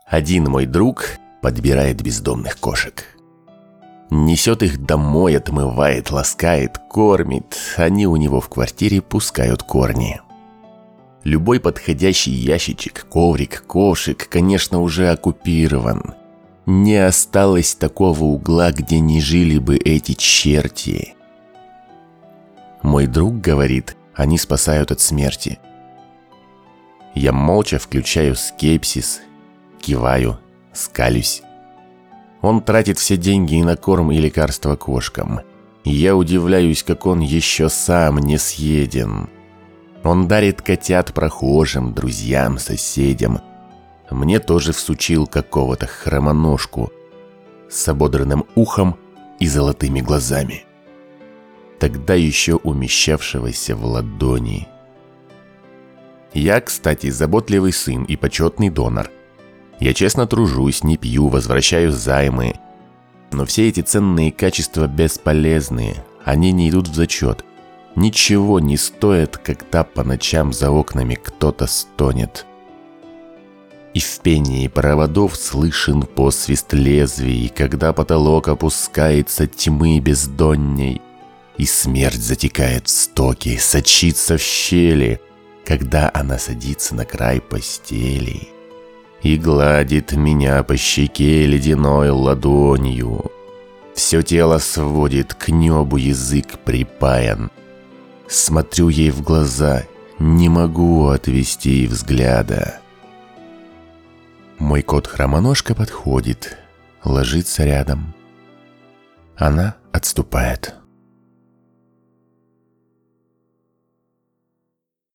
Один мой друг подбирает бездомных кошек. Несет их домой, отмывает, ласкает, кормит. Они у него в квартире пускают корни. Любой подходящий ящичек, коврик, ковшик, конечно, уже оккупирован. Не осталось такого угла, где не жили бы эти черти. Мой друг говорит, они спасают от смерти. Я молча включаю скепсис, киваю, скалюсь. Он тратит все деньги на корм и лекарства кошкам. Я удивляюсь, как он еще сам не съеден. Он дарит котят прохожим, друзьям, соседям. Мне тоже всучил какого-то хромоножку с ободранным ухом и золотыми глазами. Тогда еще умещавшегося в ладони. Я, кстати, заботливый сын и почетный донор. Я честно тружусь, не пью, возвращаю займы. Но все эти ценные качества бесполезные, они не идут в зачет. Ничего не стоит, когда по ночам за окнами кто-то стонет. И в пении проводов слышен посвист лезвий, когда потолок опускается тьмы бездонней, и смерть затекает в стоки, сочится в щели, когда она садится на край постели и гладит меня по щеке ледяной ладонью. Все тело сводит к небу, язык припаян. Смотрю ей в глаза, не могу отвести взгляда. Мой кот-хромоножка подходит, ложится рядом. Она отступает.